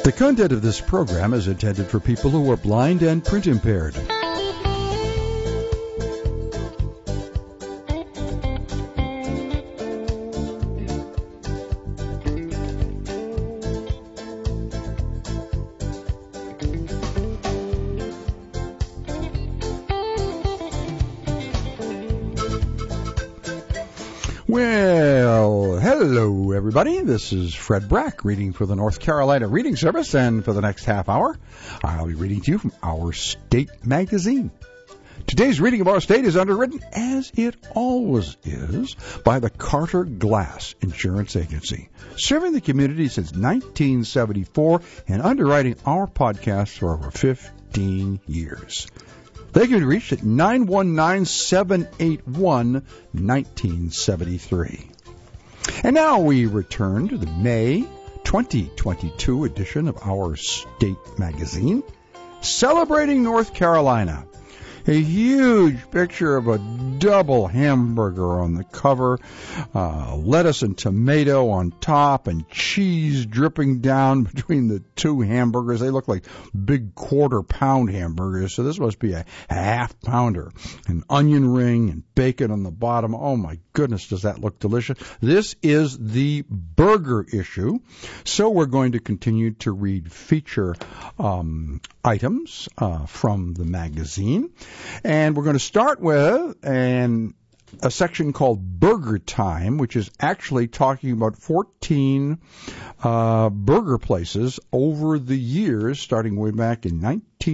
The content of this program is intended for people who are blind and print impaired. Well, hello everybody. This is Fred Brack reading for the North Carolina Reading Service, and for the next half hour, I'll be reading to you from Our State magazine. Today's reading of Our State is underwritten, as it always is, by the Carter Glass Insurance Agency, serving the community since 1974 and underwriting our podcast for over 15 years. They can be reached at 919-781-1973. And now we return to the May 2022 edition of Our State magazine, celebrating North Carolina. A huge picture of a double hamburger on the cover, lettuce and tomato on top, and cheese dripping down between the two hamburgers. They look like big quarter-pound hamburgers, so this must be a half-pounder. An onion ring and bacon on the bottom. Oh, my goodness, does that look delicious. This is the burger issue, so we're going to continue to read feature items from the magazine. And we're going to start with a section called Burger Time, which is actually talking about 14 burger places over the years, starting way back in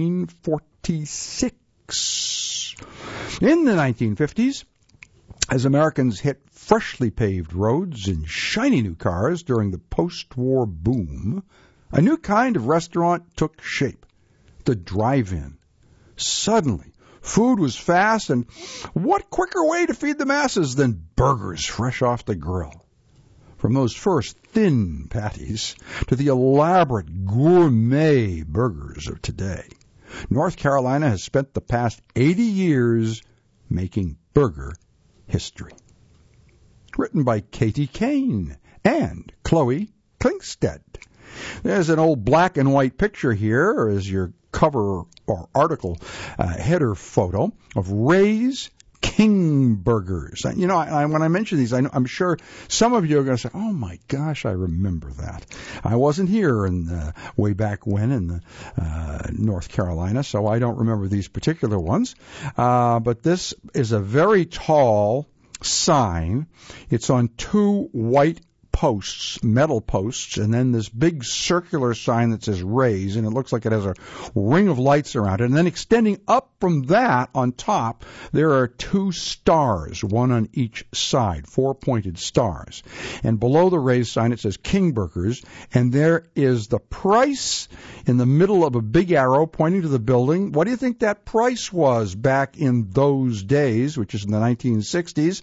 1946. In the 1950s, as Americans hit freshly paved roads in shiny new cars during the post-war boom, a new kind of restaurant took shape, the drive-in. Suddenly, food was fast, and what quicker way to feed the masses than burgers fresh off the grill? From those first thin patties to the elaborate gourmet burgers of today, North Carolina has spent the past 80 years making burger history. Written by Katie Kane and Chloe Klingstead. There's an old black and white picture here as your cover or article header photo of Ray's King Burgers. You know, when I mention these, I'm sure some of you are going to say, oh my gosh, I remember that. I wasn't here way back when in North Carolina, so I don't remember these particular ones. But this is a very tall sign. It's on two white posts, metal posts, and then this big circular sign that says Ray's, and it looks like it has a ring of lights around it. And then extending up from that on top, there are two stars, one on each side, 4 pointed stars. And below the Ray's sign, it says King Burgers, and there is the price in the middle of a big arrow pointing to the building. What do you think that price was back in those days, which is in the 1960s?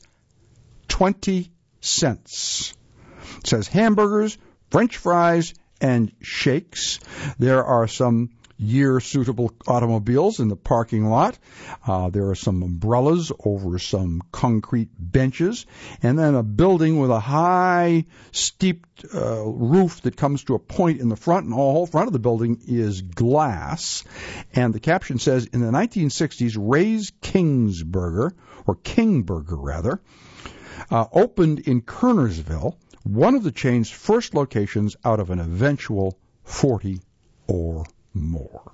20 cents. It says hamburgers, French fries, and shakes. There are some year-suitable automobiles in the parking lot. There are some umbrellas over some concrete benches. And then a building with a high, steeped roof that comes to a point in the front. And the whole front of the building is glass. And the caption says, in the 1960s, Ray's King's Burger, or King Burger rather, opened in Kernersville, one of the chain's first locations out of an eventual 40 or more.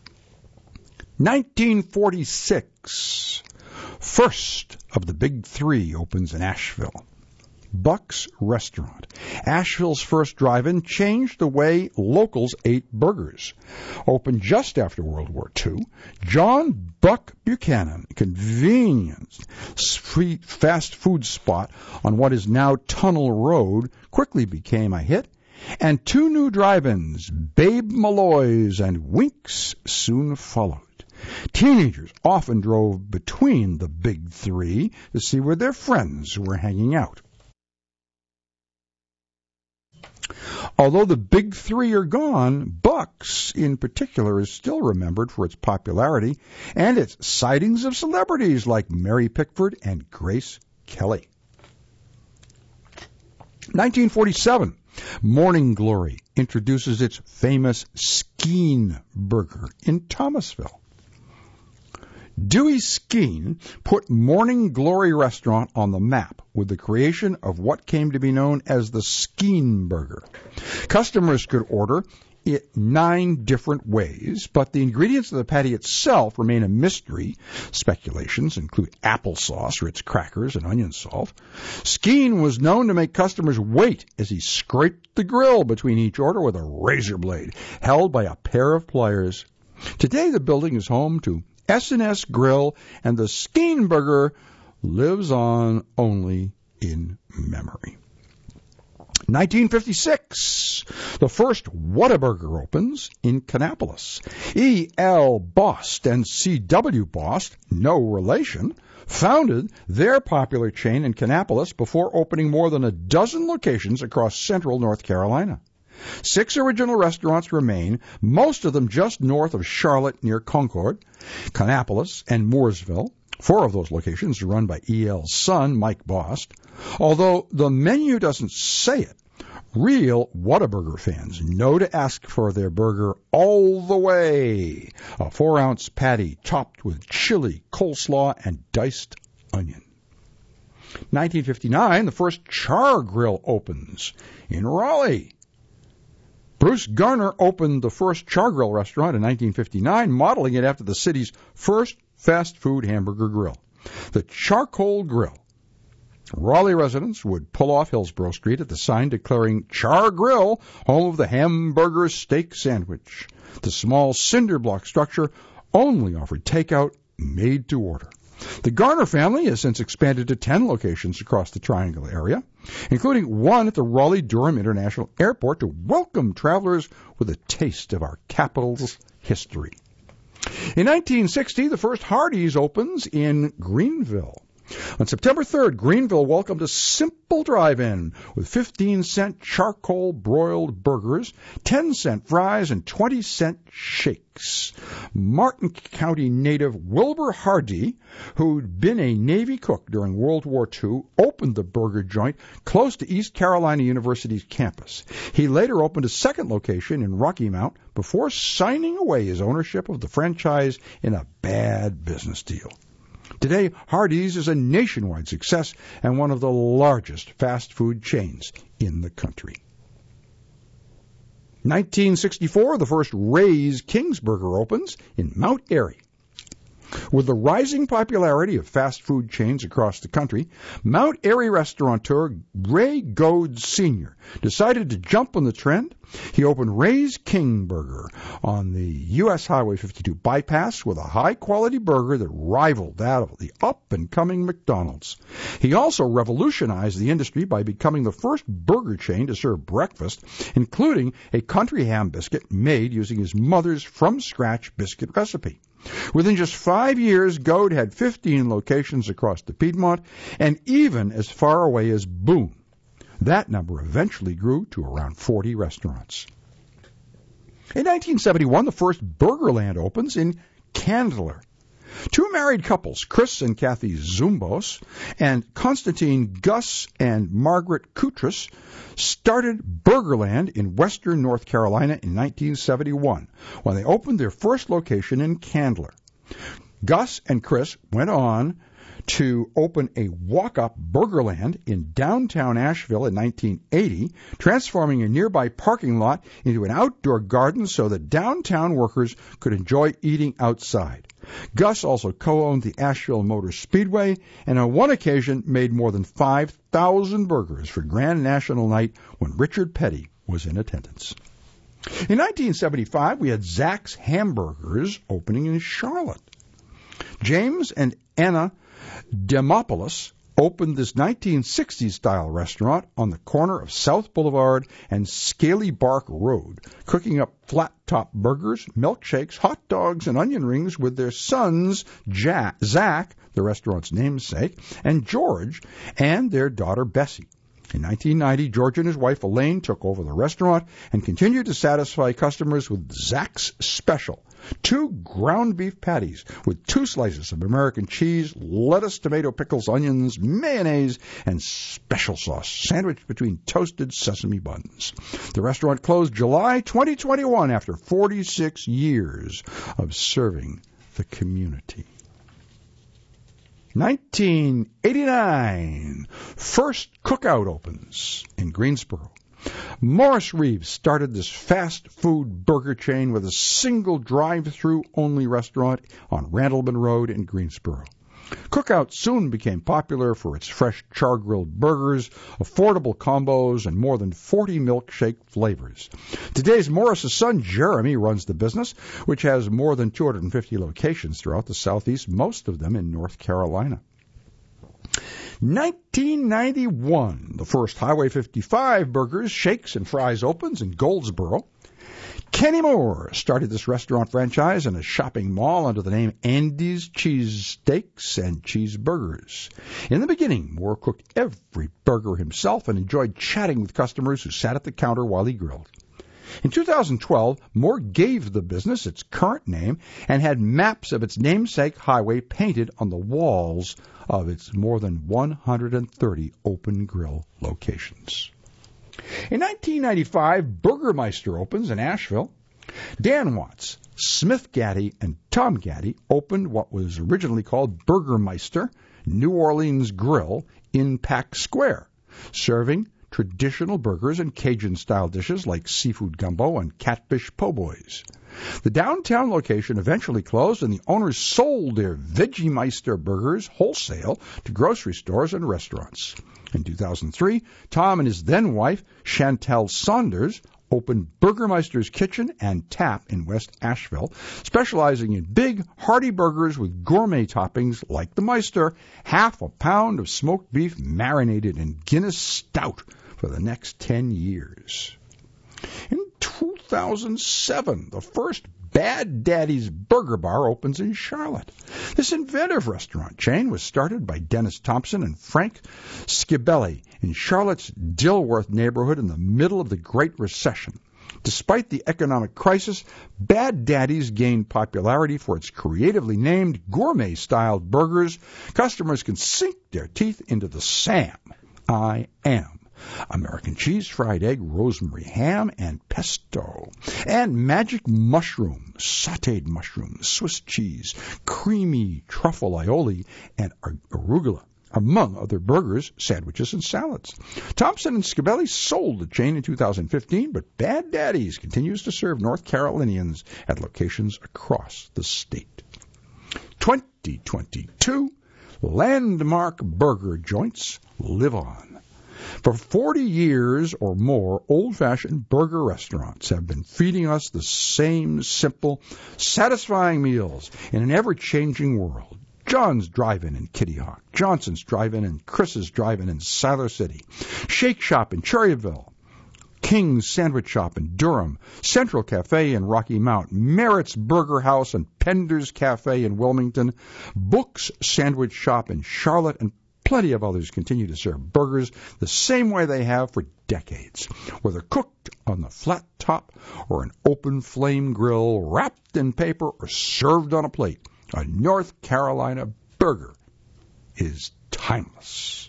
1946, first of the big three opens in Asheville. Buck's Restaurant, Asheville's first drive-in, changed the way locals ate burgers. Opened just after World War II, John Buck Buchanan, convenient fast food spot on what is now Tunnel Road, quickly became a hit, and two new drive-ins, Babe Malloy's and Wink's, soon followed. Teenagers often drove between the big three to see where their friends were hanging out. Although the big three are gone, Buck's in particular is still remembered for its popularity and its sightings of celebrities like Mary Pickford and Grace Kelly. 1947, Morning Glory, introduces its famous Skeen burger in Thomasville. Dewey Skeen put Morning Glory restaurant on the map with the creation of what came to be known as the Skeen burger. Customers could order it 9 different ways, but the ingredients of the patty itself remain a mystery. Speculations include applesauce, Ritz crackers, and onion salt. Skeen was known to make customers wait as he scraped the grill between each order with a razor blade held by a pair of pliers. Today, the building is home to S&S Grill, and the Skeen burger lives on only in memory. 1956, the first Whataburger opens in Kannapolis. E.L. Bost and C.W. Bost, no relation, founded their popular chain in Kannapolis before opening more than a dozen locations across central North Carolina. 6 original restaurants remain, most of them just north of Charlotte near Concord, Kannapolis, and Mooresville. 4 of those locations are run by E.L.'s son, Mike Bost. Although the menu doesn't say it, real Whataburger fans know to ask for their burger all the way. A 4-ounce patty topped with chili, coleslaw, and diced onion. 1959, the first Char Grill opens in Raleigh. Bruce Garner opened the first Char Grill restaurant in 1959, modeling it after the city's first fast food hamburger grill, the Charcoal Grill. Raleigh residents would pull off Hillsborough Street at the sign declaring Char Grill, home of the hamburger steak sandwich. The small cinder block structure only offered takeout, made to order. The Garner family has since expanded to 10 locations across the Triangle area, including one at the Raleigh-Durham International Airport to welcome travelers with a taste of our capital's history. In 1960, the first Hardee's opens in Greenville. On September 3rd, Greenville welcomed a simple drive-in with 15-cent charcoal broiled burgers, 10-cent fries, and 20-cent shakes. Martin County native Wilbur Hardee, who'd been a Navy cook during World War II, opened the burger joint close to East Carolina University's campus. He later opened a second location in Rocky Mount before signing away his ownership of the franchise in a bad business deal. Today, Hardee's is a nationwide success and one of the largest fast food chains in the country. 1964, the first Ray's Kingsburger opens in Mount Airy. With the rising popularity of fast food chains across the country, Mount Airy restaurateur Ray Goads Sr. decided to jump on the trend. He opened Ray's King Burger on the U.S. Highway 52 bypass with a high-quality burger that rivaled that of the up-and-coming McDonald's. He also revolutionized the industry by becoming the first burger chain to serve breakfast, including a country ham biscuit made using his mother's from-scratch biscuit recipe. Within just 5 years, Goad had 15 locations across the Piedmont and even as far away as Boone. That number eventually grew to around 40 restaurants. In 1971, the first Burgerland opens in Candler. 2 married couples, Chris and Kathy Zumbos, and Constantine Gus and Margaret Kutras, started Burgerland in western North Carolina in 1971 when they opened their first location in Candler. Gus and Chris went on to open a walk-up Burgerland in downtown Asheville in 1980, transforming a nearby parking lot into an outdoor garden so that downtown workers could enjoy eating outside. Gus also co-owned the Asheville Motor Speedway and on one occasion made more than 5,000 burgers for Grand National Night when Richard Petty was in attendance. In 1975, we had Zach's Hamburgers opening in Charlotte. James and Anna Demopoulos opened this 1960s-style restaurant on the corner of South Boulevard and Scaly Bark Road, cooking up flat-top burgers, milkshakes, hot dogs, and onion rings with their sons, Zach, the restaurant's namesake, and George, and their daughter Bessie. In 1990, George and his wife Elaine took over the restaurant and continued to satisfy customers with Zach's Special. 2 ground beef patties with 2 slices of American cheese, lettuce, tomato, pickles, onions, mayonnaise, and special sauce, sandwiched between toasted sesame buns. The restaurant closed July 2021 after 46 years of serving the community. 1989, first cookout opens in Greensboro. Morris Reeves started this fast food burger chain with a single drive-through only restaurant on Randleman Road in Greensboro. Cookout soon became popular for its fresh char-grilled burgers, affordable combos, and more than 40 milkshake flavors. Today's Morris's son, Jeremy, runs the business, which has more than 250 locations throughout the Southeast, most of them in North Carolina. 1991, the first Highway 55 burgers, shakes, and fries opens in Goldsboro. Kenny Moore started this restaurant franchise in a shopping mall under the name Andy's Cheese Steaks and Cheeseburgers. In the beginning, Moore cooked every burger himself and enjoyed chatting with customers who sat at the counter while he grilled. In 2012, Moore gave the business its current name and had maps of its namesake highway painted on the walls of its more than 130 open grill locations. In 1995, Burgermeister opens in Asheville. Dan Watts, Smith Gaddy, and Tom Gaddy opened what was originally called Burgermeister New Orleans Grill in Pack Square, serving traditional burgers and Cajun-style dishes like seafood gumbo and catfish po' boys. The downtown location eventually closed, and the owners sold their Vegemeister burgers wholesale to grocery stores and restaurants. In 2003, Tom and his then-wife, Chantel Saunders, opened Burgermeister's Kitchen and Tap in West Asheville, specializing in big, hearty burgers with gourmet toppings like the Meister, half a pound of smoked beef marinated in Guinness Stout for the next 10 years. In 2007, the first Bad Daddy's Burger Bar opens in Charlotte. This inventive restaurant chain was started by Dennis Thompson and Frank Scibelli in Charlotte's Dilworth neighborhood in the middle of the Great Recession. Despite the economic crisis, Bad Daddy's gained popularity for its creatively named gourmet-styled burgers. Customers can sink their teeth into the Sam I Am. American cheese, fried egg, rosemary ham, and pesto. And magic mushroom, sautéed mushrooms, Swiss cheese, creamy truffle aioli, and arugula, among other burgers, sandwiches, and salads. Thompson and Scibelli sold the chain in 2015, but Bad Daddy's continues to serve North Carolinians at locations across the state. 2022, landmark burger joints live on. For 40 years or more, old-fashioned burger restaurants have been feeding us the same simple, satisfying meals in an ever-changing world. John's Drive-In in Kitty Hawk, Johnson's Drive-In and Chris's Drive-In in Siler City, Shake Shop in Cherryville, King's Sandwich Shop in Durham, Central Cafe in Rocky Mount, Merritt's Burger House and Pender's Cafe in Wilmington, Book's Sandwich Shop in Charlotte, and plenty of others continue to serve burgers the same way they have for decades, whether cooked on the flat top or an open flame grill, wrapped in paper, or served on a plate. A North Carolina burger is timeless.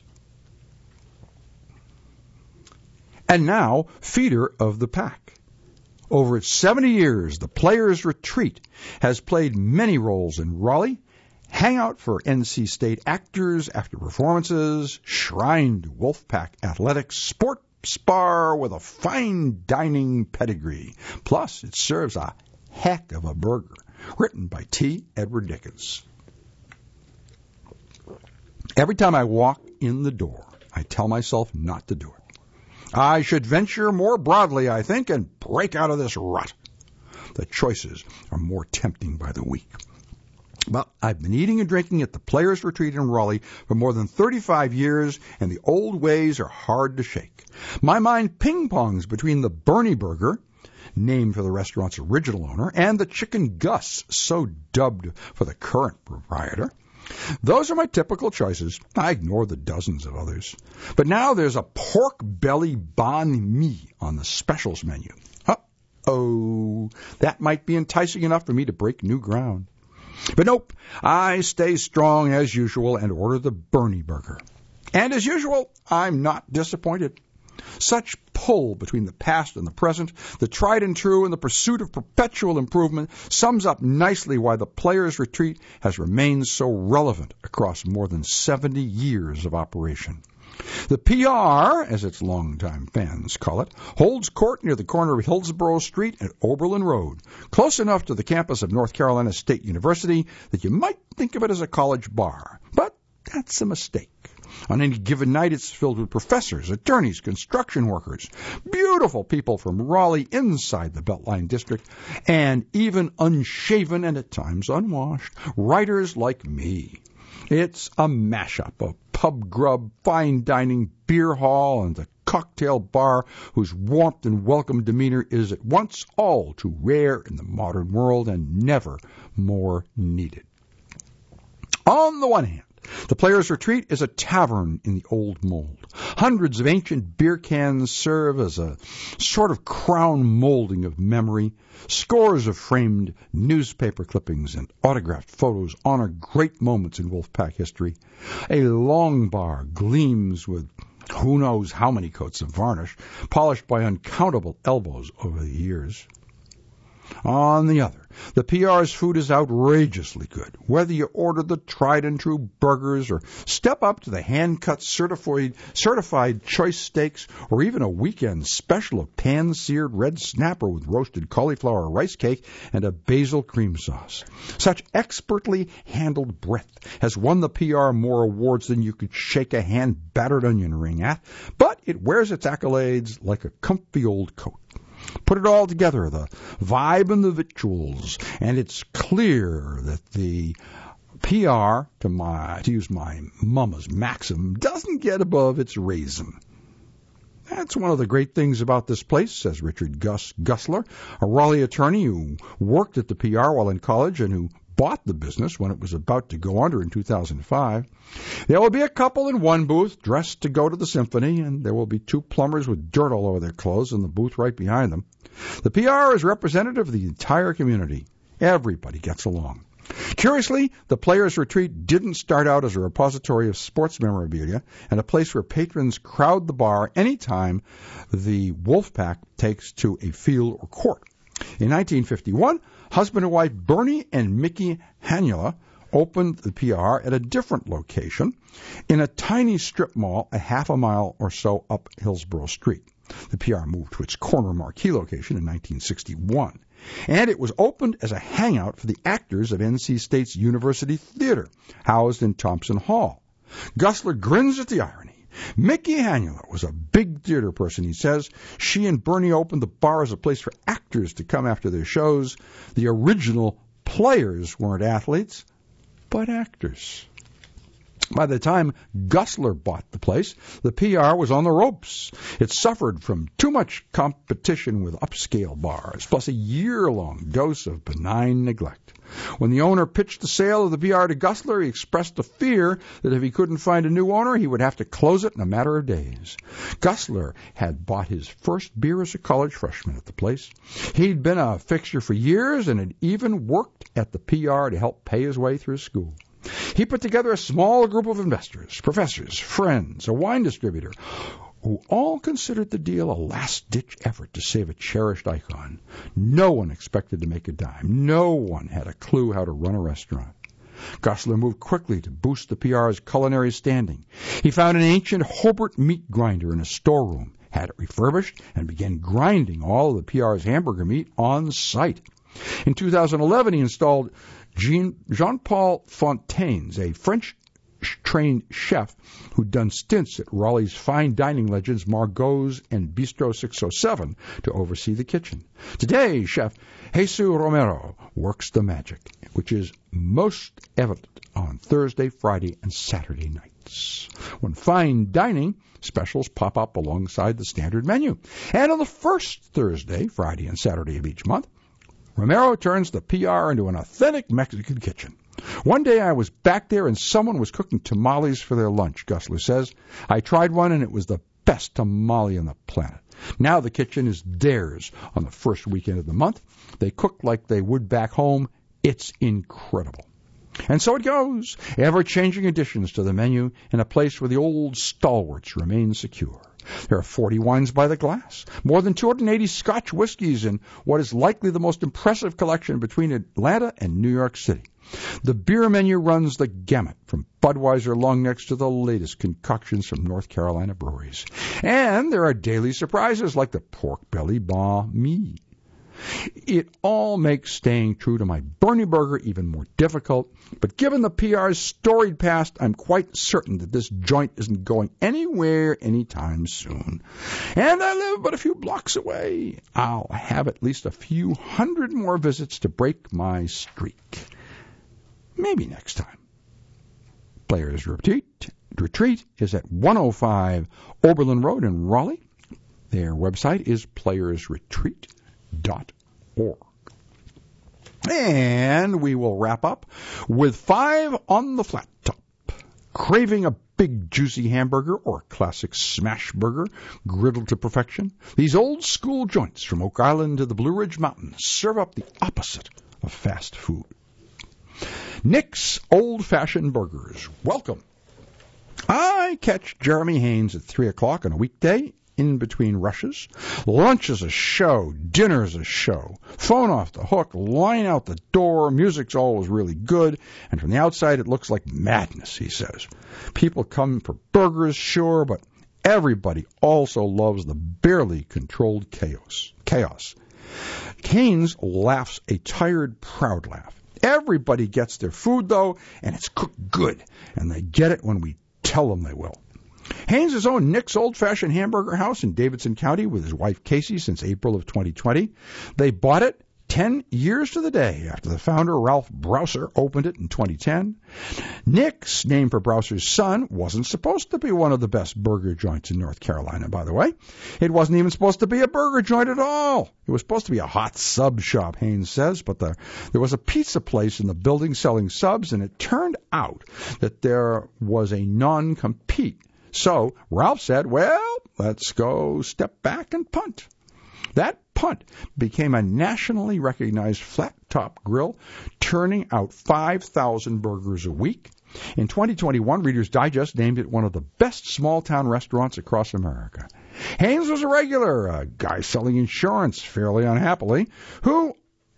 And now, feeder of the pack. Over its 70 years, the Players Retreat has played many roles in Raleigh, hangout for NC State actors after performances, shrine to Wolfpack athletics, sport spar with a fine dining pedigree. Plus, it serves a heck of a burger, written by T. Edward Dickens. Every time I walk in the door, I tell myself not to do it. I should venture more broadly, I think, and break out of this rut. The choices are more tempting by the week. But I've been eating and drinking at the Players Retreat in Raleigh for more than 35 years, and the old ways are hard to shake. My mind ping-pongs between the Bernie Burger, named for the restaurant's original owner, and the Chicken Gus, so dubbed for the current proprietor. Those are my typical choices. I ignore the dozens of others. But now there's a pork belly banh mi on the specials menu. Uh-oh, that might be enticing enough for me to break new ground. But nope, I stay strong as usual and order the Bernie burger. And as usual, I'm not disappointed. Such pull between the past and the present, the tried and true and the pursuit of perpetual improvement sums up nicely why the Players' Retreat has remained so relevant across more than 70 years of operation. The PR, as its longtime fans call it, holds court near the corner of Hillsborough Street and Oberlin Road, close enough to the campus of North Carolina State University that you might think of it as a college bar. But that's a mistake. On any given night, it's filled with professors, attorneys, construction workers, beautiful people from Raleigh inside the Beltline district, and even unshaven and at times unwashed writers like me. It's a mashup of pub grub, fine dining, beer hall, and the cocktail bar whose warmth and welcome demeanor is at once all too rare in the modern world and never more needed. On the one hand, the Players' Retreat is a tavern in the old mold. Hundreds of ancient beer cans serve as a sort of crown molding of memory. Scores of framed newspaper clippings and autographed photos honor great moments in Wolfpack history. A long bar gleams with who knows how many coats of varnish, polished by uncountable elbows over the years. On the other, the PR's food is outrageously good, whether you order the tried-and-true burgers or step up to the hand-cut certified choice steaks or even a weekend special of pan-seared red snapper with roasted cauliflower rice cake and a basil cream sauce. Such expertly handled breadth has won the PR more awards than you could shake a hand-battered onion ring at, but it wears its accolades like a comfy old coat. Put it all together, the vibe and the victuals, and it's clear that the PR, to use my mama's maxim, doesn't get above its raisin. That's one of the great things about this place, says Richard Gussler, a Raleigh attorney who worked at the PR while in college and who bought the business when it was about to go under in 2005. There will be a couple in one booth dressed to go to the symphony, and there will be two plumbers with dirt all over their clothes in the booth right behind them. The PR is representative of the entire community. Everybody gets along. Curiously, the Players' Retreat didn't start out as a repository of sports memorabilia and a place where patrons crowd the bar anytime the Wolfpack takes to a field or court. In 1951, husband and wife Bernie and Mickey Hanula opened the PR at a different location in a tiny strip mall a half a mile or so up Hillsborough Street. The PR moved to its corner marquee location in 1961, and it was opened as a hangout for the actors of NC State's University Theater, housed in Thompson Hall. Gussler grins at the irony. Mickey Hanula was a big theater person, he says. She and Bernie opened the bar as a place for actors to come after their shows. The original players weren't athletes, but actors. By the time Gussler bought the place, the PR was on the ropes. It suffered from too much competition with upscale bars, plus a year-long dose of benign neglect. When the owner pitched the sale of the PR to Gussler, he expressed a fear that if he couldn't find a new owner, he would have to close it in a matter of days. Gussler had bought his first beer as a college freshman at the place. He'd been a fixture for years and had even worked at the PR to help pay his way through school. He put together a small group of investors, professors, friends, a wine distributor, who all considered the deal a last-ditch effort to save a cherished icon. No one expected to make a dime. No one had a clue how to run a restaurant. Gussler moved quickly to boost the PR's culinary standing. He found an ancient Hobart meat grinder in a storeroom, had it refurbished, and began grinding all of the PR's hamburger meat on site. In 2011, he installed Jean-Paul Fontaines, a French-trained chef who'd done stints at Raleigh's fine dining legends Margot's and Bistro 607 to oversee the kitchen. Today, Chef Jesus Romero works the magic, which is most evident on Thursday, Friday, and Saturday nights, when fine dining specials pop up alongside the standard menu. And on the first Thursday, Friday, and Saturday of each month, Romero turns the PR into an authentic Mexican kitchen. One day I was back there and someone was cooking tamales for their lunch, Gusler says. I tried one and it was the best tamale on the planet. Now the kitchen is theirs on the first weekend of the month. They cook like they would back home. It's incredible. And so it goes, ever-changing additions to the menu in a place where the old stalwarts remain secure. There are 40 wines by the glass, more than 280 Scotch whiskeys, and what is likely the most impressive collection between Atlanta and New York City. The beer menu runs the gamut, from Budweiser long necks to the latest concoctions from North Carolina breweries. And there are daily surprises like the pork belly banh mi. It all makes staying true to my Bernie burger even more difficult, but given the PR's storied past, I'm quite certain that this joint isn't going anywhere anytime soon. And I live but a few blocks away. I'll have at least a few hundred more visits to break my streak. Maybe next time. Players Retreat is at 105 Oberlin Road in Raleigh. Their website is playersretreat.org. And we will wrap up with 5 on the flat top. Craving a big juicy hamburger or a classic smash burger griddled to perfection? These old school joints from Oak Island to the Blue Ridge Mountains serve up the opposite of fast food. Nick's Old-Fashioned Burgers. Welcome. I catch Jeremy Haynes at 3 o'clock on a weekday in between rushes. Lunch is a show. Dinner is a show. Phone off the hook. Line out the door. Music's always really good. And from the outside, it looks like madness, he says. People come for burgers, sure, but everybody also loves the barely controlled chaos. Haynes laughs a tired, proud laugh. Everybody gets their food, though, and it's cooked good, and they get it when we tell them they will. Haynes has owned Nick's Old-Fashioned Hamburger House in Davidson County with his wife Casey since April of 2020. They bought it 10 years to the day after the founder, Ralph Browser, opened it in 2010. Nick's, named for Browser's son, wasn't supposed to be one of the best burger joints in North Carolina, by the way. It wasn't even supposed to be a burger joint at all. It was supposed to be a hot sub shop, Haynes says, but there was a pizza place in the building selling subs, and it turned out that there was a non-compete. So Ralph said, well, let's go step back and punt. That punt became a nationally recognized flat-top grill, turning out 5,000 burgers a week. In 2021, Reader's Digest named it one of the best small-town restaurants across America. Haynes was a regular, a guy selling insurance fairly unhappily, who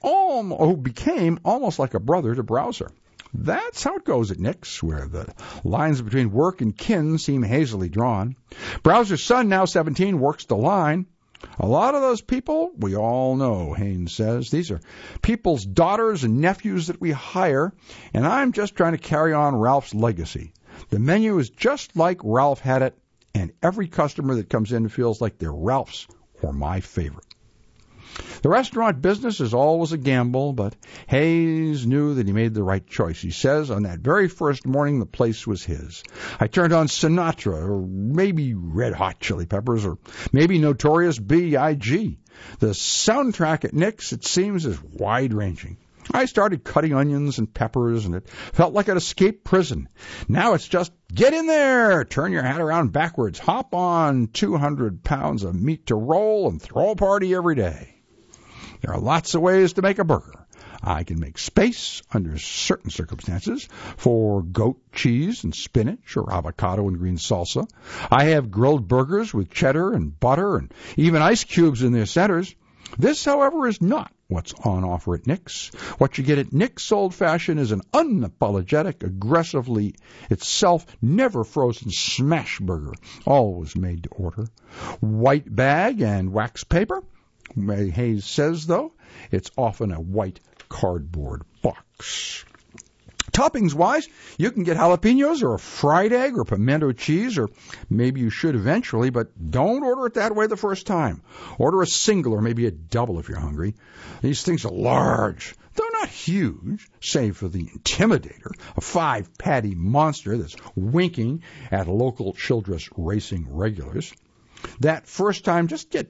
became almost like a brother to Browser. That's how it goes at Nick's, where the lines between work and kin seem hazily drawn. Browser's son, now 17, works the line. A lot of those people we all know, Haynes says. These are people's daughters and nephews that we hire, and I'm just trying to carry on Ralph's legacy. The menu is just like Ralph had it, and every customer that comes in feels like they're Ralph's or my favorite. The restaurant business is always a gamble, but Hayes knew that he made the right choice. He says on that very first morning the place was his. I turned on Sinatra, or maybe Red Hot Chili Peppers, or maybe Notorious B.I.G. The soundtrack at Nick's, it seems, is wide-ranging. I started cutting onions and peppers, and it felt like an escaped prison. Now it's just, get in there, turn your hat around backwards, hop on 200 pounds of meat to roll, and throw a party every day. There are lots of ways to make a burger. I can make space, under certain circumstances, for goat cheese and spinach or avocado and green salsa. I have grilled burgers with cheddar and butter and even ice cubes in their centers. This, however, is not what's on offer at Nick's. What you get at Nick's Old-Fashioned is an unapologetic, aggressively itself, never frozen smash burger, always made to order. White bag and wax paper. Hayes says, though, it's often a white cardboard box. Toppings-wise, you can get jalapenos or a fried egg or pimento cheese, or maybe you should eventually, but don't order it that way the first time. Order a single or maybe a double if you're hungry. These things are large, though not huge, save for the Intimidator, a 5-patty monster that's winking at local Childress racing regulars. That first time, just get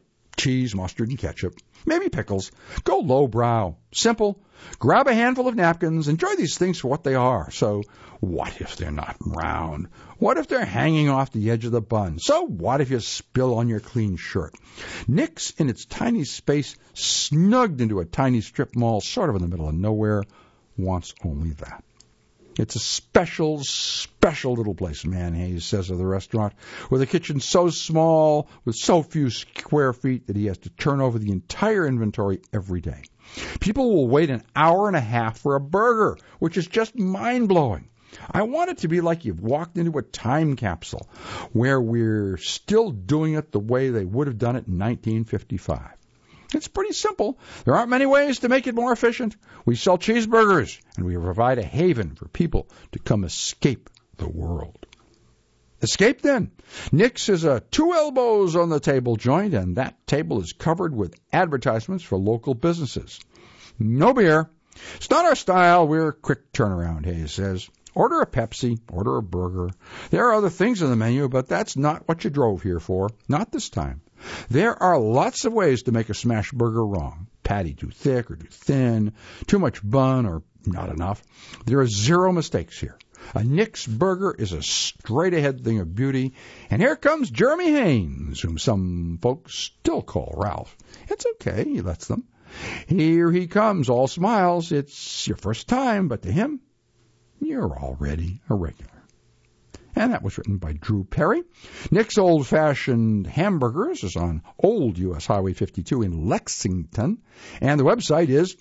cheese, mustard, and ketchup. Maybe pickles. Go lowbrow. Simple. Grab a handful of napkins. Enjoy these things for what they are. So what if they're not round? What if they're hanging off the edge of the bun? So what if you spill on your clean shirt? Nick's, in its tiny space, snugged into a tiny strip mall, sort of in the middle of nowhere, wants only that. It's a special, special little place, man, Hayes says of the restaurant, with a kitchen so small, with so few square feet, that he has to turn over the entire inventory every day. People will wait an hour and a half for a burger, which is just mind-blowing. I want it to be like you've walked into a time capsule, where we're still doing it the way they would have done it in 1955. It's pretty simple. There aren't many ways to make it more efficient. We sell cheeseburgers, and we provide a haven for people to come escape the world. Escape, then. Nick's is a 2 elbows on the table joint, and that table is covered with advertisements for local businesses. No beer. It's not our style. We're a quick turnaround, Hayes says. Order a Pepsi, order a burger. There are other things on the menu, but that's not what you drove here for. Not this time. There are lots of ways to make a smash burger wrong. Patty too thick or too thin, too much bun or not enough. There are 0 mistakes here. A Nick's burger is a straight-ahead thing of beauty. And here comes Jeremy Haynes, whom some folks still call Ralph. It's okay, he lets them. Here he comes, all smiles. It's your first time, but to him, you're already a regular. And that was written by Drew Perry. Nick's Old-Fashioned Hamburgers is on Old U.S. Highway 52 in Lexington. And the website is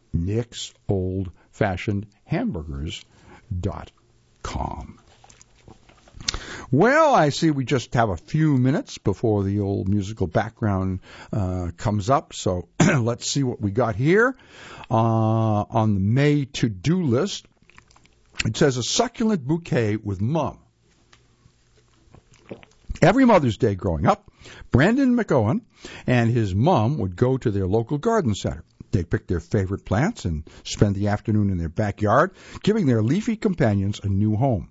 nicksoldfashionedhamburgers.com. Well, I see we just have a few minutes before the old musical background comes up. So let's see what we got here on the May to-do list. It says a succulent bouquet with Mom. Every Mother's Day growing up, Brandon McOwen and his mom would go to their local garden center. They pick their favorite plants and spend the afternoon in their backyard, giving their leafy companions a new home.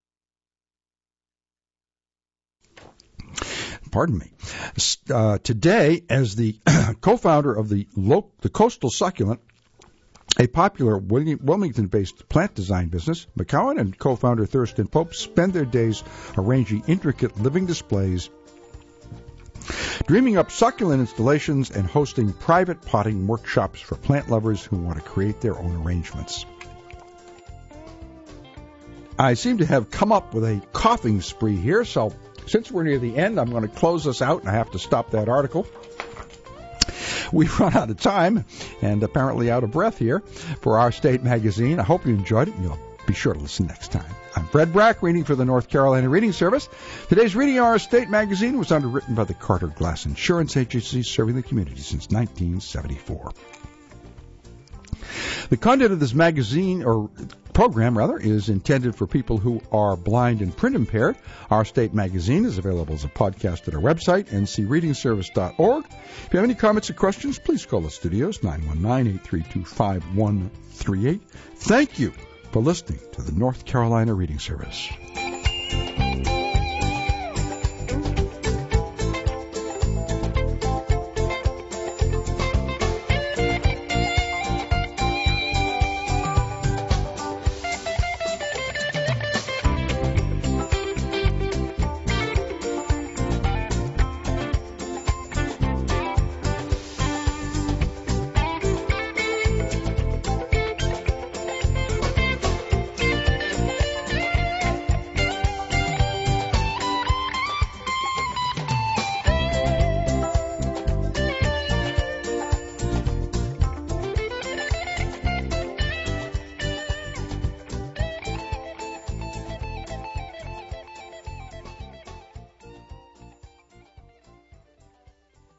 Pardon me. Today, as the co-founder of the Coastal Succulent, a popular Wilmington-based plant design business, McCowan and co-founder Thurston Pope spend their days arranging intricate living displays, dreaming up succulent installations, and hosting private potting workshops for plant lovers who want to create their own arrangements. I seem to have come up with a coughing spree here, so since we're near the end, I'm going to close this out, and I have to stop that article. We've run out of time and apparently out of breath here for Our State Magazine. I hope you enjoyed it, and you'll be sure to listen next time. I'm Fred Brack, reading for the North Carolina Reading Service. Today's Reading Our State Magazine was underwritten by the Carter Glass Insurance Agency, serving the community since 1974. The content of this magazine, or program rather, is intended for people who are blind and print impaired. Our State Magazine is available as a podcast at our website, ncreadingservice.org. If you have any comments or questions, please call the studios, 919-832-5138. Thank you for listening to the North Carolina Reading Service.